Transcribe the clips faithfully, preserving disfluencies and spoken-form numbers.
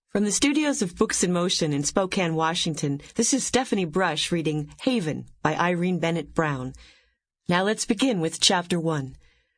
From the studios of Books in Motion in Spokane, Washington, this is Stephanie Brush reading Haven by Irene Bennett Brown. Now let's begin with Chapter one.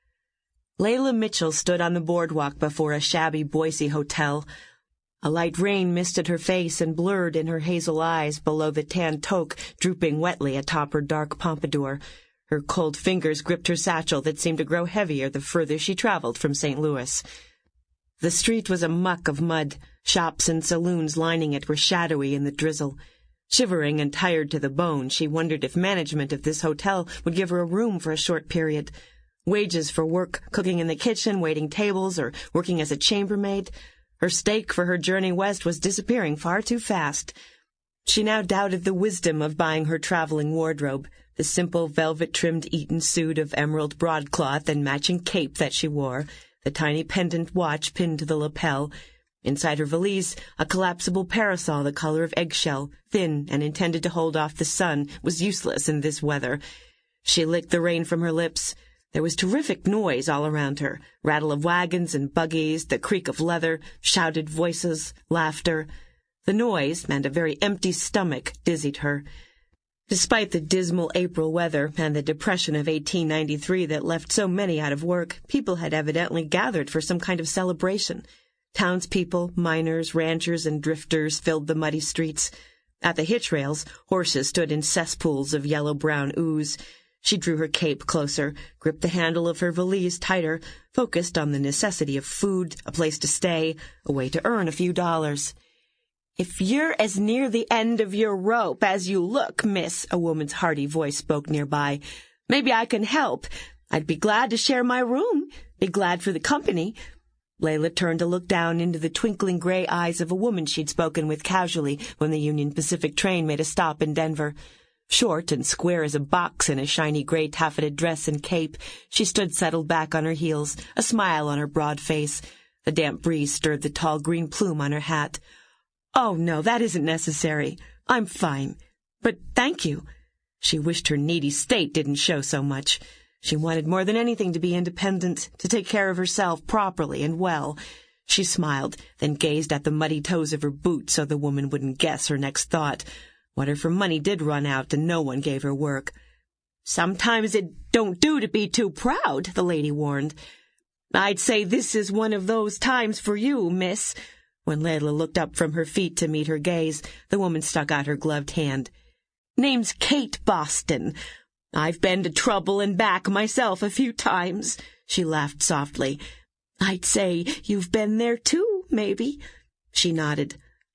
Layla Mitchell stood on the boardwalk before a shabby Boise hotel. A light rain misted her face and blurred in her hazel eyes below the tan toque drooping wetly atop her dark pompadour. Her cold fingers gripped her satchel that seemed to grow heavier the further she traveled from Saint Louis. The street was a muck of mud. Shops and saloons lining it were shadowy in the drizzle. Shivering and tired to the bone, she wondered if management of this hotel would give her a room for a short period. Wages for work, cooking in the kitchen, waiting tables, or working as a chambermaid. Her stake for her journey west was disappearing far too fast. She now doubted the wisdom of buying her traveling wardrobe, the simple velvet-trimmed Eton suit of emerald broadcloth and matching cape that she wore, the tiny pendant watch pinned to the lapel. Inside her valise, a collapsible parasol the color of eggshell, thin and intended to hold off the sun, was useless in this weather. She licked the rain from her lips. There was terrific noise all around her, rattle of wagons and buggies, the creak of leather, shouted voices, laughter. The noise, and a very empty stomach, dizzied her. Despite the dismal April weather and the depression of eighteen ninety-three that left so many out of work, people had evidently gathered for some kind of celebration. Townspeople, miners, ranchers, and drifters filled the muddy streets. At the hitch rails, horses stood in cesspools of yellow-brown ooze. She drew her cape closer, gripped the handle of her valise tighter, focused on the necessity of food, a place to stay, a way to earn a few dollars. "If you're as near the end of your rope as you look, miss," a woman's hearty voice spoke nearby, "maybe I can help. I'd be glad to share my room, be glad for the company." Layla turned to look down into the twinkling gray eyes of a woman she'd spoken with casually when the Union Pacific train made a stop in Denver. Short and square as a box in a shiny gray taffeted dress and cape, she stood settled back on her heels, a smile on her broad face. The damp breeze stirred the tall green plume on her hat. "Oh, no, that isn't necessary. I'm fine. But thank you." She wished her needy state didn't show so much. She wanted more than anything to be independent, to take care of herself properly and well. She smiled, then gazed at the muddy toes of her boots so the woman wouldn't guess her next thought. What if her money did run out and no one gave her work? "Sometimes it don't do to be too proud," the lady warned. "I'd say this is one of those times for you, miss." When Layla looked up from her feet to meet her gaze, the woman stuck out her gloved hand. "Name's Kate Boston. I've been to trouble and back myself a few times." She laughed softly. "I'd say you've been there too, maybe." She nodded.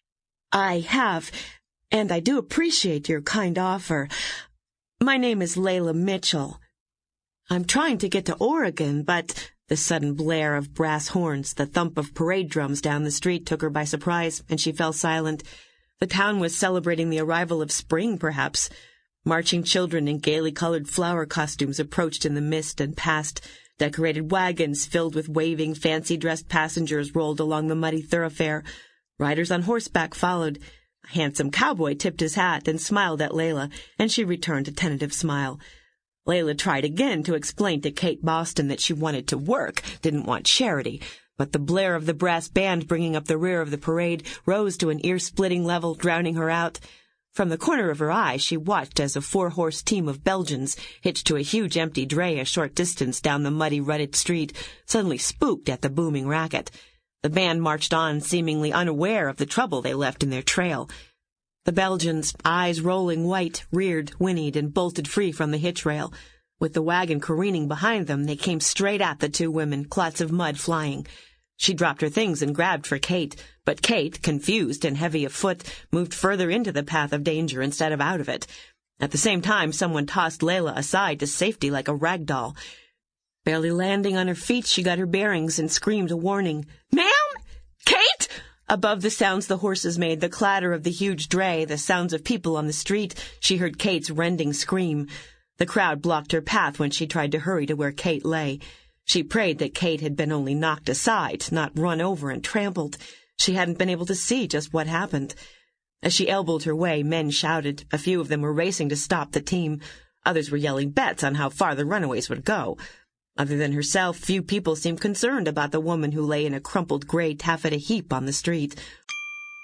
"I have, and I do appreciate your kind offer. My name is Layla Mitchell. I'm trying to get to Oregon, but—" The sudden blare of brass horns, the thump of parade drums down the street took her by surprise, and she fell silent. The town was celebrating the arrival of spring, perhaps. Marching children in gaily colored flower costumes approached in the mist and passed. Decorated wagons filled with waving, fancy-dressed passengers rolled along the muddy thoroughfare. Riders on horseback followed. A handsome cowboy tipped his hat and smiled at Layla, and she returned a tentative smile. Layla tried again to explain to Kate Boston that she wanted to work, didn't want charity, but the blare of the brass band bringing up the rear of the parade rose to an ear-splitting level, drowning her out. From the corner of her eye, she watched as a four-horse team of Belgians, hitched to a huge empty dray a short distance down the muddy, rutted street, suddenly spooked at the booming racket. The band marched on, seemingly unaware of the trouble they left in their trail. The Belgians, eyes rolling white, reared, whinnied, and bolted free from the hitch rail. With the wagon careening behind them, they came straight at the two women, clots of mud flying. She dropped her things and grabbed for Kate, but Kate, confused and heavy of foot, moved further into the path of danger instead of out of it. At the same time, someone tossed Layla aside to safety like a rag doll. Barely landing on her feet, she got her bearings and screamed a warning. "Ma'am? Kate?" Above the sounds the horses made, the clatter of the huge dray, the sounds of people on the street, she heard Kate's rending scream. The crowd blocked her path when she tried to hurry to where Kate lay. She prayed that Kate had been only knocked aside, not run over and trampled. She hadn't been able to see just what happened. As she elbowed her way, men shouted. A few of them were racing to stop the team. Others were yelling bets on how far the runaways would go. Other than herself, few people seemed concerned about the woman who lay in a crumpled gray taffeta heap on the street.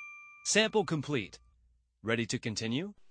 Sample complete. Ready to continue?